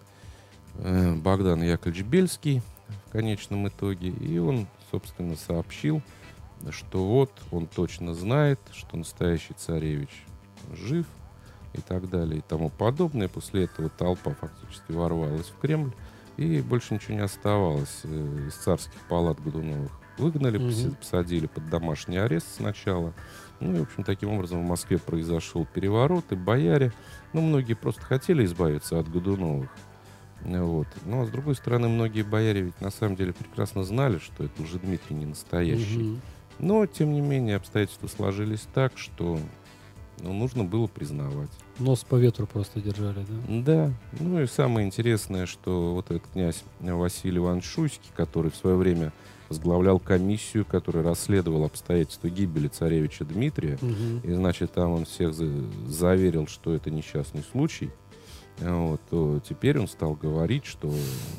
э, Богдан Яковлевич Бельский в конечном итоге. И он, собственно, сообщил, что вот он точно знает, что настоящий царевич жив и так далее и тому подобное. После этого толпа фактически ворвалась в Кремль, и больше ничего не оставалось. Э, Из царских палат Годуновых выгнали, Мгм. поси- посадили под домашний арест сначала. Ну и, в общем, таким образом в Москве произошел переворот, и бояре, ну, многие просто хотели избавиться от Годуновых. Э, Вот. Ну, а с другой стороны, многие бояре ведь на самом деле прекрасно знали, что это Лжедмитрий не настоящий. Мгм. Но, тем не менее, обстоятельства сложились так, что ну, нужно было признавать. Нос по ветру просто держали, да? Да, ну и самое интересное, что вот этот князь Василий Иванович Шуйский, который в свое время возглавлял комиссию, которая расследовала обстоятельства гибели царевича Дмитрия, Мгм. и, значит, там он всех за- заверил, что это несчастный случай, вот, то теперь он стал говорить, что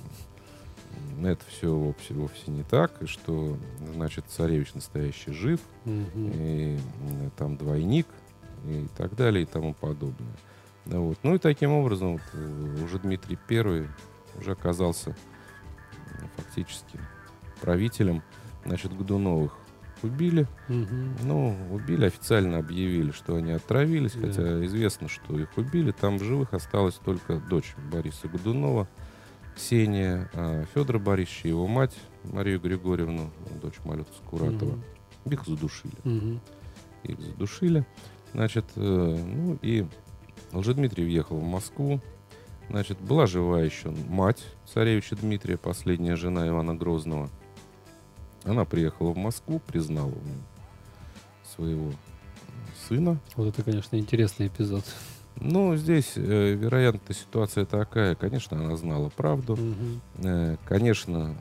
м, это все вовсе, вовсе не так, и что, значит, царевич настоящий жив, Мгм. и м, там двойник, и так далее, и тому подобное. Да, вот. Ну и таким образом вот, э, уже Дмитрий Первый уже оказался м, фактически правителем. Значит, Годуновых убили. Мгм. Ну, убили, официально объявили, что они отравились, Да. хотя известно, что их убили. Там в живых осталась только дочь Бориса Годунова, Ксения, а Федора Борисовича, его мать Марию Григорьевну, дочь Малюта Скуратова. Мгм. Их задушили. Мгм. Их задушили. Значит, э, ну и Лжедмитрий въехал в Москву. Значит, была жива еще мать царевича Дмитрия, последняя жена Ивана Грозного. Она приехала в Москву, признала у нее своего сына. Вот это, конечно, интересный эпизод. Ну, здесь, э, вероятно, ситуация такая. Конечно, она знала правду. Угу. Э, конечно,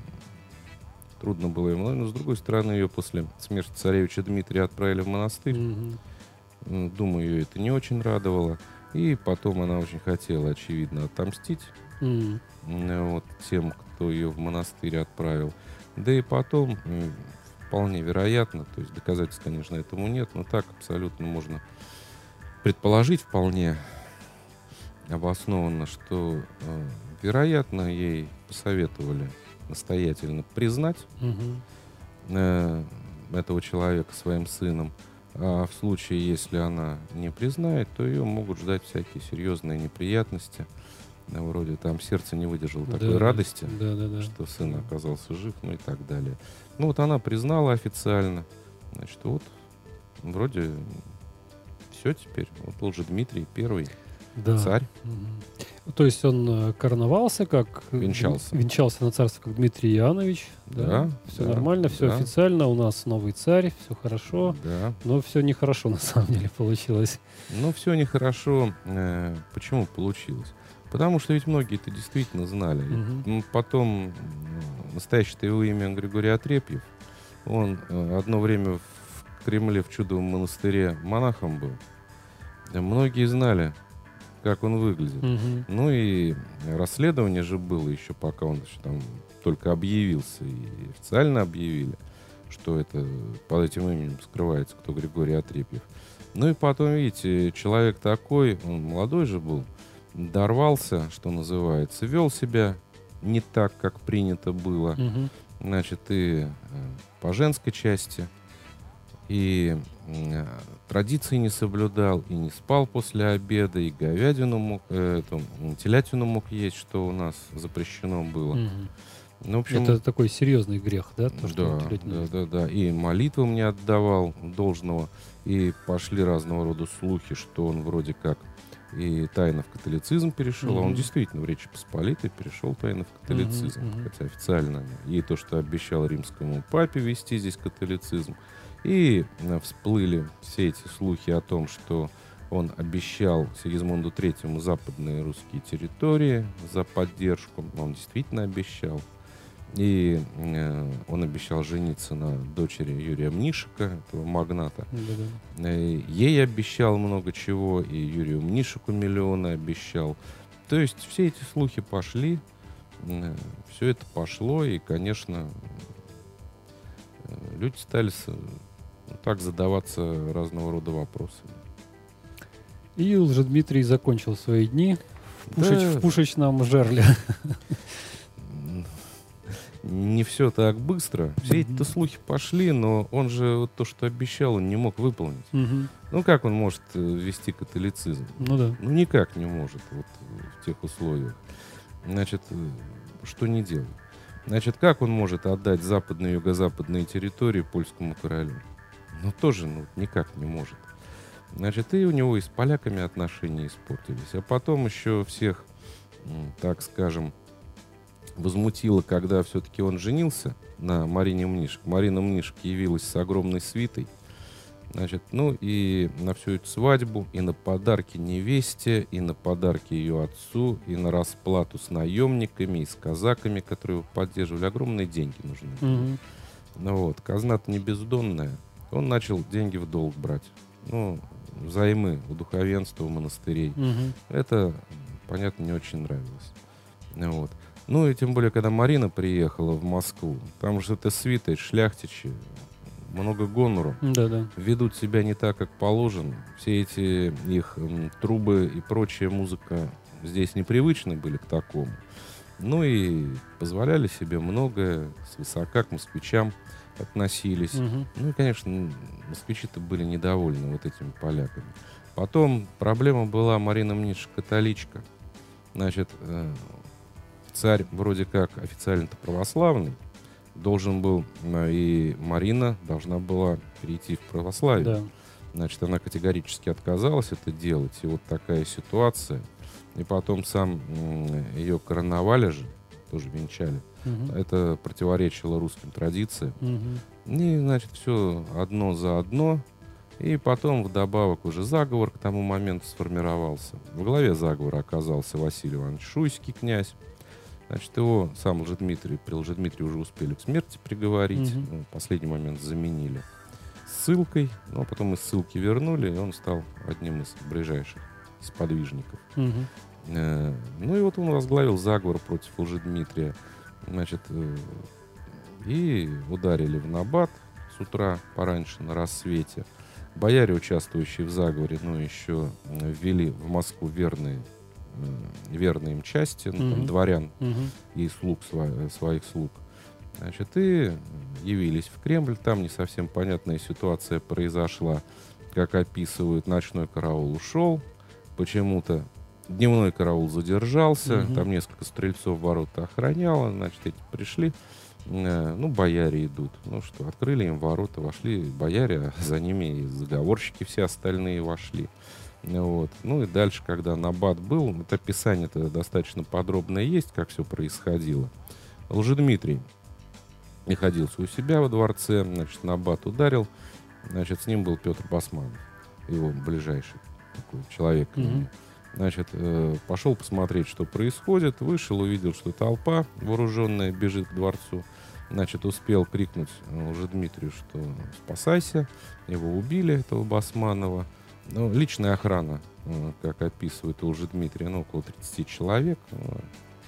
трудно было ему, но, с другой стороны, ее после смерти царевича Дмитрия отправили в монастырь. Угу. Думаю, ее это не очень радовало. И потом она очень хотела, очевидно, отомстить Угу. вот, тем, кто ее в монастырь отправил. Да и потом, м, вполне вероятно, то есть доказательств, конечно, этому нет, но так абсолютно можно предположить вполне обоснованно, что, э, вероятно, ей посоветовали настоятельно признать Угу. э, этого человека своим сыном. А в случае, если она не признает, то ее могут ждать всякие серьезные неприятности. Да, вроде там сердце не выдержало такой Да, радости, да, да, да. что сын оказался жив, ну и так далее. Ну вот она признала официально. Значит, вот вроде все теперь. Вот был же Дмитрий Первый, Да. царь. Мгм. То есть он э, короновался, как э, Венчался. венчался на царство, как Дмитрий Иоаннович. Да, Все да, нормально, все да. официально. У нас новый царь, все хорошо. Да. Но все нехорошо на самом деле получилось. Но все нехорошо. Э, почему получилось? Потому что ведь многие это действительно знали. Мгм. Ну, потом, ну, настоящее его имя Григорий Отрепьев. Он э, одно время в Кремле, в Чудовом монастыре монахом был. Да, многие знали, как он выглядит. Мгм. Ну и расследование же было еще, пока он еще там только объявился. И официально объявили, что это под этим именем скрывается, кто Григорий Отрепьев. Ну и потом, видите, человек такой, он молодой же был, дорвался, что называется, вел себя не так, как принято было. Мгм. Значит, и э, по женской части, и э, традиции не соблюдал, и не спал после обеда, и говядину мог, э, эту, м, телятину мог есть, что у нас запрещено было. Мгм. Ну, в общем, Это такой серьезный грех, да? То, что да, он телятину- да, да, да. И молитвам не отдавал должного. И пошли разного рода слухи, что он вроде как и тайно в католицизм перешел. А он Мгм. действительно в Речи Посполитой перешел тайно в католицизм. Мгм, мгм. Хотя официально ей то, что обещал римскому папе вести здесь католицизм. И э, всплыли все эти слухи о том, что он обещал Сигизмунду Третьему западные русские территории за поддержку. Он действительно обещал. И э, он обещал жениться на дочери Юрия Мнишека, этого магната. Да-да. Э, ей обещал много чего, и Юрию Мнишеку миллионы обещал. То есть все эти слухи пошли, э, все это пошло, и, конечно, э, люди стали с- ну, так задаваться разного рода вопросами. И Лжедмитрий закончил свои дни в, пушеч- Да. в пушечном жерле. Не все так быстро. Все Мгм. эти слухи пошли, но он же вот то, что обещал, он не мог выполнить. Мгм. Ну, как он может э, вести католицизм? Ну да. Ну, никак не может вот, э, в тех условиях. Значит, э, что не делать? Значит, как он может отдать западные и юго-западные территории польскому королю? Ну, тоже ну, никак не может. Значит, и у него и с поляками отношения испортились. А потом еще всех, м, так скажем, возмутило, когда все-таки он женился на Марине Мнишек. Марина Мнишек явилась с огромной свитой. Значит, ну и на всю эту свадьбу, и на подарки невесте, и на подарки ее отцу, и на расплату с наемниками, и с казаками, которые его поддерживали. Огромные деньги нужны. Мгм. Ну вот, казна-то не бездонная. Он начал деньги в долг брать. Ну, взаймы у духовенства, у монастырей. Мгм. Это, понятно, не очень нравилось. Ну вот. Ну и тем более, когда Марина приехала в Москву, там же это свита, шляхтичи, много гонору, Да-да. ведут себя не так, как положено. Все эти их м, трубы и прочая музыка здесь непривычны были к такому. Ну и позволяли себе многое, свысока к москвичам относились. Мгм. Ну и, конечно, м, москвичи-то были недовольны вот этими поляками. Потом проблема была Марина Мнишек католичка. Значит, э, царь вроде как официально-то православный, должен был, э, и Марина должна была перейти в православие. Да. Значит, она категорически отказалась это делать. И вот такая ситуация. и потом сам ее короновали же, тоже венчали. Угу. Это противоречило русским традициям. Угу. И, значит, все одно за одно. И потом вдобавок уже заговор к тому моменту сформировался. В главе заговора оказался Василий Иванович Шуйский, князь. Значит, его сам Лжедмитрий, при Лжедмитрии уже успели к смерти приговорить. Мгм. Ну, в последний момент заменили ссылкой. Но потом из ссылки вернули, и он стал одним из ближайших сподвижников. Угу. Э, Ну и вот он возглавил заговор против Лжедмитрия. Значит, э, и ударили в набат с утра пораньше, на рассвете. Бояре, участвующие в заговоре, ну, еще э, ввели в Москву верные, э, верные им части, ну, там, Мгм. дворян Угу. и слуг, сва- своих слуг. Значит, и явились в Кремль. Там не совсем понятная ситуация произошла. Как описывают, ночной караул ушел. Почему-то дневной караул задержался. Мгм. Там несколько стрельцов ворота охраняло. Значит, эти пришли. Э, Ну, бояре идут. Ну что, открыли им ворота, вошли бояре, а за ними и заговорщики все остальные вошли. Вот. Ну и дальше, когда набат был, это описание-то достаточно подробное есть, как все происходило. Лжедмитрий находился у себя во дворце, значит, набат ударил, значит, с ним был Петр Басманов, его ближайший такой человек. к нему. Мгм. Значит, э, пошел посмотреть, что происходит, вышел, увидел, что толпа вооруженная бежит к дворцу. Значит, успел крикнуть Лжедмитрию, что спасайся, его убили, этого Басманова. Ну, личная охрана, э, как описывает у Лжедмитрия, ну, около тридцати человек. э,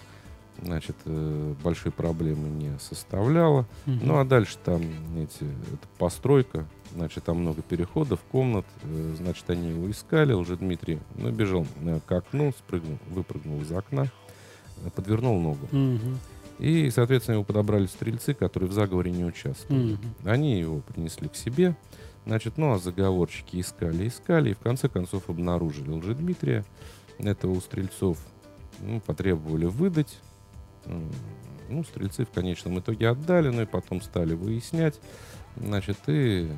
Значит, э, большой проблемы не составляла. Мгм. Ну, а дальше там эти, это постройка, значит, там много переходов, комнат, э, значит, они его искали. Лжедмитрий, ну, бежал э, к окну, спрыгнул, выпрыгнул из окна, э, подвернул ногу. Мгм. И, соответственно, его подобрали стрельцы, которые в заговоре не участвовали. Мгм. Они его принесли к себе, значит, ну, а заговорщики искали, искали, и в конце концов обнаружили Лжедмитрия. Этого у стрельцов, ну, потребовали выдать. М, Ну, стрельцы в конечном итоге отдали, ну и потом стали выяснять. Значит, и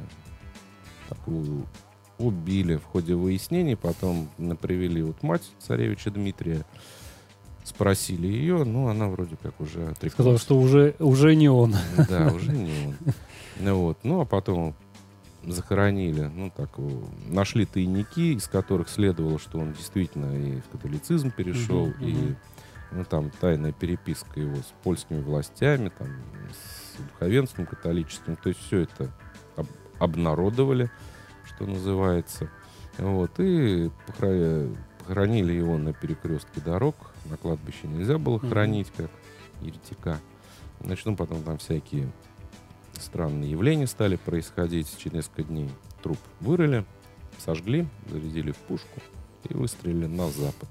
так у- убили в ходе выяснений. Потом м, привели вот мать царевича Дмитрия. Спросили ее, ну, она вроде как уже Сказал, отреклась. что уже, уже не он. Да, уже не он. Ну, вот. Ну, а потом захоронили, ну, так, о, нашли тайники, из которых следовало, что он действительно и в католицизм перешел, Мгм, и мгм. ну, там тайная переписка его с польскими властями, там, с духовенством католическим. То есть все это об- обнародовали, что называется. Вот. И похра- похоронили его на перекрестке дорог. На кладбище нельзя было Мгм. хоронить, как еретика. Значит, ну, потом там всякие странные явления стали происходить. Через несколько дней труп вырыли, сожгли, зарядили в пушку и выстрелили на запад.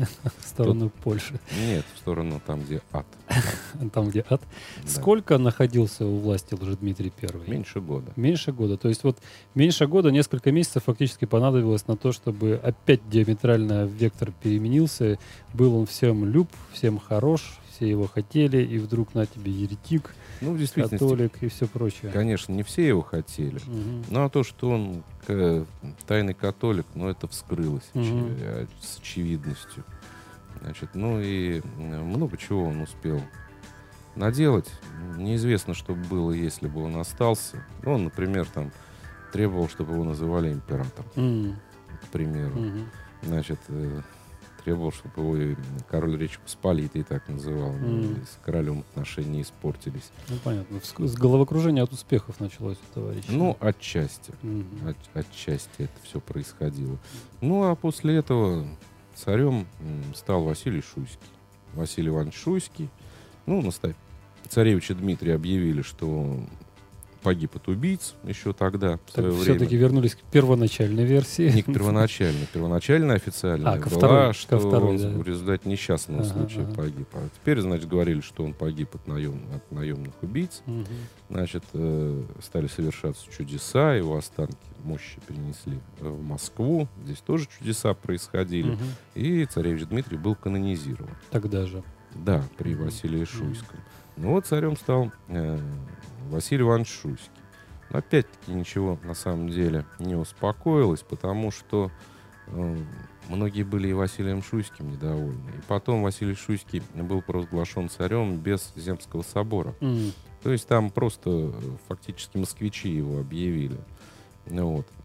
В сторону Польши. Нет, в сторону там, где ад. Там, где ад. Да. Сколько находился у власти Лжедмитрий Первый? Меньше года. Меньше года. То есть вот меньше года, несколько месяцев фактически понадобилось на то, чтобы опять диаметрально вектор переменился. Был он всем люб, всем хорош, все его хотели, и вдруг на тебе еретик, Ну, в действительности, католик и все прочее. конечно, не все его хотели. Мгм. Ну, а то, что он к- тайный католик, ну, это вскрылось Мгм. очи- э, с очевидностью. Значит, ну и э, много чего он успел наделать. Неизвестно, что бы было, если бы он остался. Ну, он, например, там требовал, чтобы его называли императором, М, к примеру. мгм. Значит, э, требовал, чтобы его и король Речи Посполитой так называл. Ну, Мгм. и с королем отношения испортились. Ну, понятно. С, с головокружения от успехов началось у товарища. Ну, отчасти. Мгм. От- отчасти это все происходило. Ну, а после этого царем м, стал Василий Шуйский. Василий Иванович Шуйский. Ну, наста- царевича Дмитрия объявили, что погиб от убийц еще тогда, в свое время. Все-таки вернулись к первоначальной версии. Не к первоначальной. Первоначальная официальная А, ко была, второй, ко что второй, он да. в результате несчастного Ага, случая ага. погиб. А теперь, значит, говорили, что он погиб от, наем- от наемных убийц. Мгм. Значит, э, стали совершаться чудеса, его останки мощи перенесли э, в Москву. Здесь тоже чудеса происходили. Мгм. И царевич Дмитрий был канонизирован. Тогда же. Да, при Мгм. Василии Шуйском. Ну вот царем стал э, Василий Иванович Шуйский. Но опять-таки ничего на самом деле не успокоилось, потому что э, многие были и Василием Шуйским недовольны. И потом Василий Шуйский был провозглашен царем без Земского собора. М. То есть там просто э, фактически москвичи его объявили, ну вот,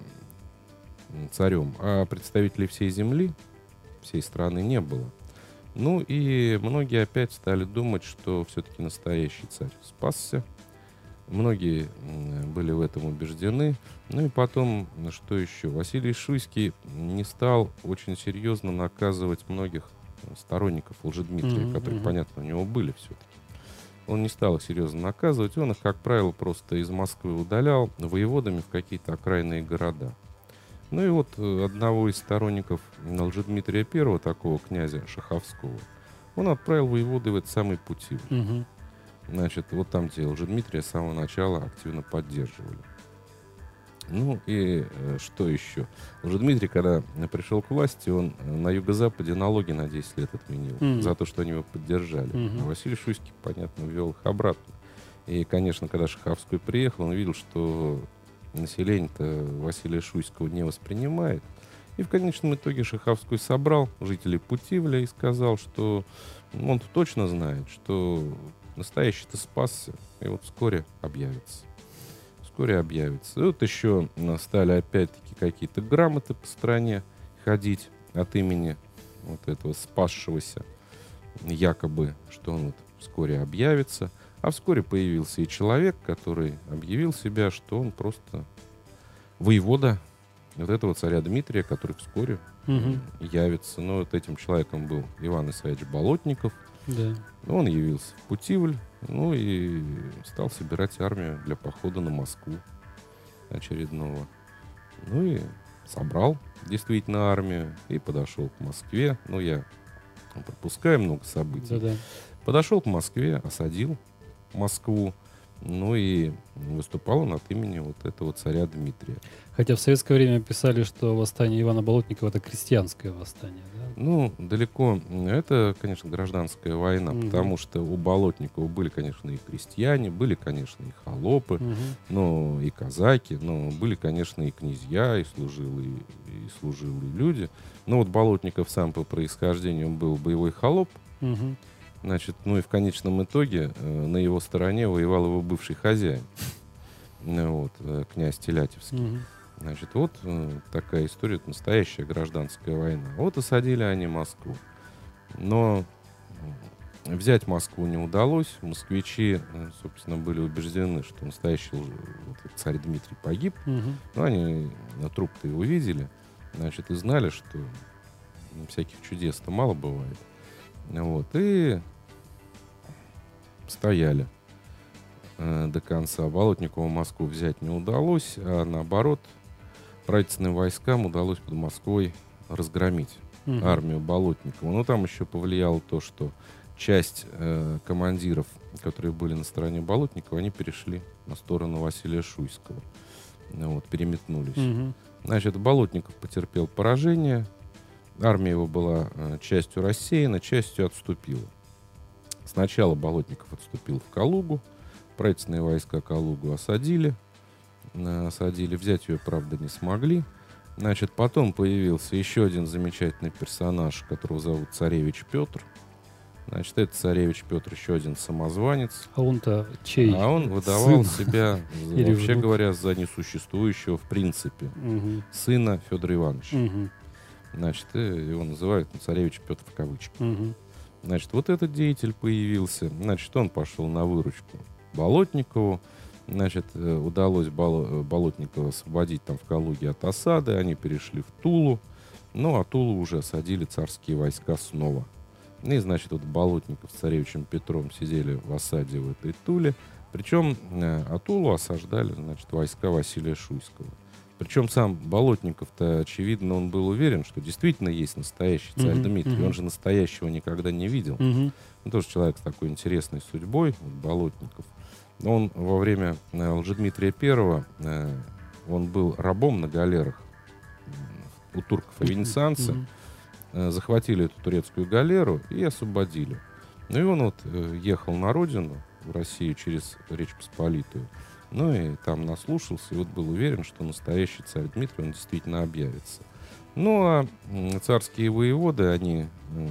м, царем. А представителей всей земли, всей страны не было. Ну и многие опять стали думать, что все-таки настоящий царь спасся. Многие м, были в этом убеждены. Ну и потом, что еще? Василий Шуйский не стал очень серьезно наказывать многих сторонников Лжедмитрия, Мгм, которые, мгм. понятно, у него были все-таки. Он не стал их серьезно наказывать. Он их, как правило, просто из Москвы удалял воеводами в какие-то окраинные города. Ну и вот э, одного из сторонников Лжедмитрия Первого, такого князя Шаховского, он отправил воеводы в этот самый Путивль. Мгм. Значит, вот там, где Лжедмитрия с самого начала активно поддерживали. Ну и э, что еще? Лжедмитрий, когда э, пришел к власти, он э, на юго-западе налоги на десять лет отменил Мгм. за то, что они его поддержали. Мгм. А Василий Шуйский, понятно, ввел их обратно. И, конечно, когда Шаховской приехал, он видел, что население-то Василия Шуйского не воспринимает. И в конечном итоге Шаховской собрал жителей Путивля и сказал, что он точно знает, что настоящий-то спасся, и вот вскоре объявится. Вскоре объявится. И вот еще э, стали опять-таки какие-то грамоты по стране ходить от имени вот этого спасшегося, якобы, что он вот вскоре объявится. А вскоре появился и человек, который объявил себя, что он просто воевода вот этого царя Дмитрия, который вскоре Мгм. м, явится. Но вот этим человеком был Иван Исаевич Болотников. Да. Он явился в Путивль, ну и стал собирать армию для похода на Москву очередного. Ну и собрал действительно армию и подошел к Москве. Ну, я пропускаю много событий. Да-да. Подошел к Москве, осадил Москву, ну и выступал он от имени вот этого царя Дмитрия. Хотя в советское время писали, что восстание Ивана Болотникова — это крестьянское восстание. Да? Ну, далеко. Это, конечно, гражданская война, Мгм. потому что у Болотникова были, конечно, и крестьяне, были, конечно, и холопы, Мгм. но и казаки, но были, конечно, и князья, и служилые, и служилые люди. Но вот Болотников сам по происхождению он был боевой холоп, Мгм. значит, ну и в конечном итоге э, на его стороне воевал его бывший хозяин, ну вот, э, князь Телятевский. Мгм. Значит, вот э, такая история, это настоящая гражданская война. Вот осадили они Москву. Но м, взять Москву не удалось. Москвичи, э, собственно, были убеждены, что настоящий лж- вот этот царь Дмитрий погиб. Мгм. Но они на труп-то его видели, значит, и знали, что м, всяких чудес-то мало бывает. Вот, и стояли э, до конца. Болотникову Москву взять не удалось, а наоборот, правительственным войскам удалось под Москвой разгромить Мгм. армию Болотникова. Но там еще повлияло то, что часть э, командиров, которые были на стороне Болотникова, они перешли на сторону Василия Шуйского. Ну вот, переметнулись. Мгм. Значит, Болотников потерпел поражение. Армия его была э, частью рассеяна, частью отступила. Сначала Болотников отступил в Калугу. Правительственные войска Калугу осадили. Э, осадили. Взять ее, правда, не смогли. Значит, потом появился еще один замечательный персонаж, которого зовут царевич Петр. Значит, это царевич Петр, еще один самозванец. А он-то чей? А он выдавал сын? себя, за- Или вообще внук? говоря, за несуществующего в принципе Мгм. сына Федора Ивановича. Мгм. Значит, и его называют ну, царевич Петр в кавычках. Мгм. Значит, вот этот деятель появился. Значит, он пошел на выручку Болотникову. Значит, э, удалось Боло- Болотникова освободить там в Калуге от осады. Они перешли в Тулу. Ну, а Тулу уже осадили царские войска снова. И, значит, вот Болотников с царевичем Петром сидели в осаде в этой Туле. Причем э, а Тулу осаждали, значит, войска Василия Шуйского. Причем сам Болотников-то, очевидно, он был уверен, что действительно есть настоящий царь Мгм, Дмитрий. мгм. Он же настоящего никогда не видел. Мгм. Он тоже человек с такой интересной судьбой, вот Болотников. Но он во время э, Лжедмитрия Первого, э, он был рабом на галерах м, у турков и венецианцы. Мгм. Э, захватили эту турецкую галеру и освободили. Ну и он вот э, ехал на родину, в Россию, через Речь Посполитую. Ну и там наслушался, и вот был уверен, что настоящий царь Дмитрий, он действительно объявится. Ну, а царские воеводы, они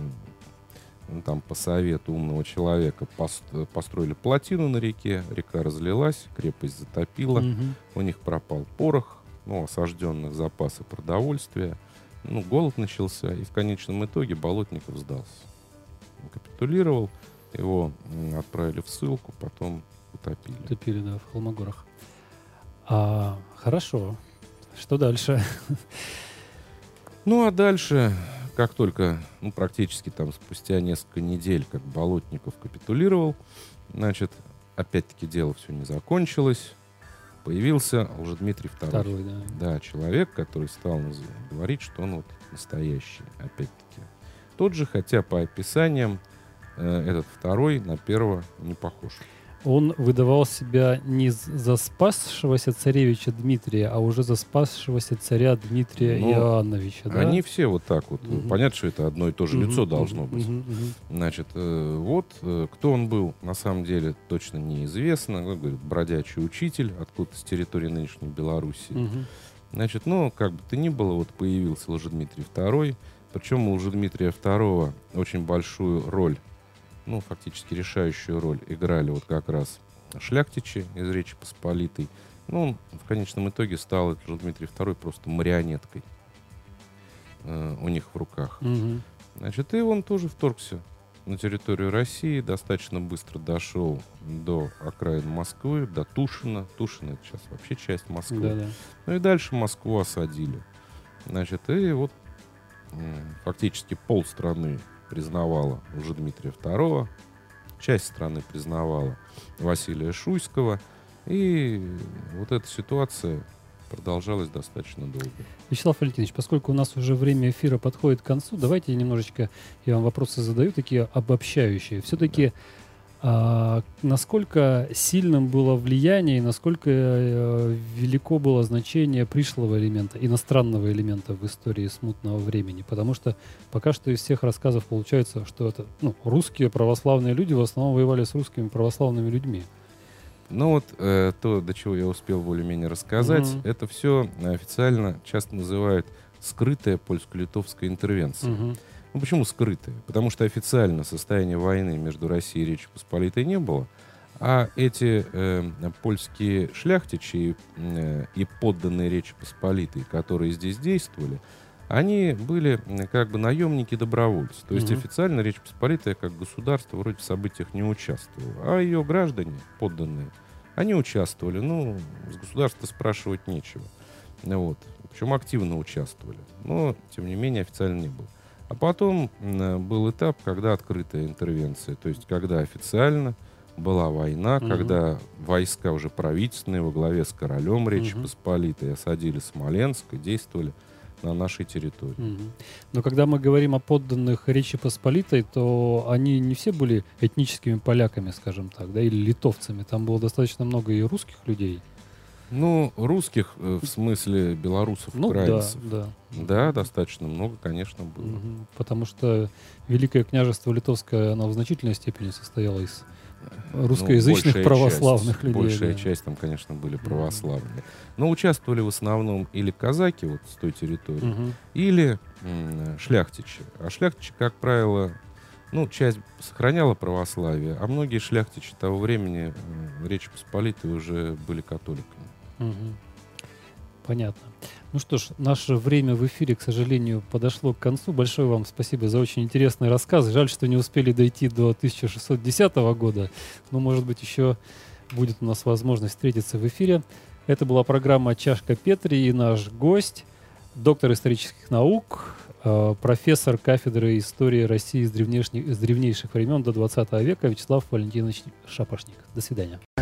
там по совету умного человека построили плотину на реке, река разлилась, крепость затопила, угу. у них пропал порох, ну, осажденных запасы продовольствия, ну, голод начался, и в конечном итоге Болотников сдался. Он капитулировал, его отправили в ссылку, потом утопили. Утопили, да, в Холмогорах. А, хорошо. Что дальше? Ну, а дальше, как только, ну, практически там спустя несколько недель, как Болотников капитулировал, значит, опять-таки дело все не закончилось. Появился Лжедмитрий второй. Второй, да. Да, человек, который стал говорить, что он вот настоящий, опять-таки. Тот же, хотя по описаниям э, этот второй на первого не похож. Он выдавал себя не за спасшегося царевича Дмитрия, а уже за спасшегося царя Дмитрия ну, Иоанновича. Да? Они все вот так вот. Угу. Понятно, что это одно и то же угу, лицо должно угу, быть. Угу, угу. Значит, э, вот э, кто он был, на самом деле точно неизвестно. Ну, говорит, бродячий учитель откуда-то с территории нынешней Белоруссии. Угу. Значит, ну, как бы то ни было, вот появился Лжедмитрий второй. Причем у Лжедмитрия второго очень большую роль, ну, фактически решающую роль играли вот как раз шляхтичи из Речи Посполитой. Ну, он в конечном итоге стал, этот Лжедмитрий второй, просто марионеткой э, у них в руках. Угу. Значит, и он тоже вторгся на территорию России, достаточно быстро дошел до окраин Москвы, до Тушина. Тушино — это сейчас вообще часть Москвы. Да-да. Ну и дальше Москву осадили. Значит, и вот э, фактически полстраны признавала Лжедмитрия второго, часть страны признавала Василия Шуйского, и вот эта ситуация продолжалась достаточно долго. Вячеслав Валентинович, поскольку у нас уже время эфира подходит к концу, давайте немножечко я вам вопросы задаю, такие обобщающие. Все-таки да. а, насколько сильным было влияние и насколько а, велико было значение пришлого элемента, иностранного элемента в истории смутного времени? Потому что пока что из всех рассказов получается, что это ну, русские православные люди в основном воевали с русскими православными людьми. Ну вот э, то, до чего я успел более-менее рассказать, угу. это все официально часто называют скрытая польско-литовская интервенция. Угу. Ну почему скрытая? Потому что официально состояния войны между Россией и Речью Посполитой не было, а эти э, польские шляхтичи э, и подданные Речи Посполитой, которые здесь действовали, они были как бы наемники-добровольцы. То есть угу. официально Речь Посполитая как государство вроде в событиях не участвовало. А ее граждане, подданные, они участвовали. Ну, с государства спрашивать нечего. Вот. Причем активно участвовали. Но, тем не менее, официально не было. А потом был этап, когда открытая интервенция. То есть, когда официально была война, угу. когда войска уже правительственные во главе с королем Речи угу. Посполитой осадили Смоленск и действовали на нашей территории. Угу. Но когда мы говорим о подданных Речи Посполитой, то они не все были этническими поляками, скажем так, да, или литовцами. Там было достаточно много и русских людей. Ну, русских, в смысле белорусов, ну, украинцев. Да, да. Да, достаточно много, конечно, было. Угу. Потому что Великое княжество Литовское, оно в значительной степени состояло из русскоязычных ну, православных часть, людей. Большая да. часть там, конечно, были православные. Mm-hmm. Но участвовали в основном или казаки вот с той территории, mm-hmm. или м- шляхтичи. А шляхтичи, как правило, ну, часть сохраняла православие, а многие шляхтичи того времени м- Речи Посполитой уже были католиками. Mm-hmm. Понятно. Ну что ж, наше время в эфире, к сожалению, подошло к концу. Большое вам спасибо за очень интересный рассказ. Жаль, что не успели дойти до тысяча шестьсот десятого года, но, может быть, еще будет у нас возможность встретиться в эфире. Это была программа «Чашка Петри» и наш гость, доктор исторических наук, профессор кафедры истории России с древнейших, с древнейших времен до двадцатого века Вячеслав Валентинович Шапошник. До свидания.